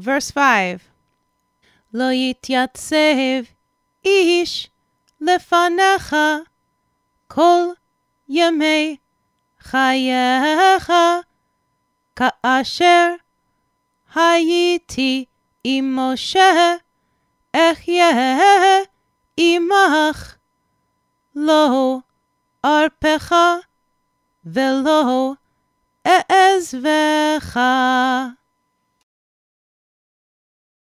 Verse 5. לא יתייצב איש לפניך כל ימי חייך, כאשר הייתי עם משה, אחיה עמך, לא ארפך ולא אעזבך.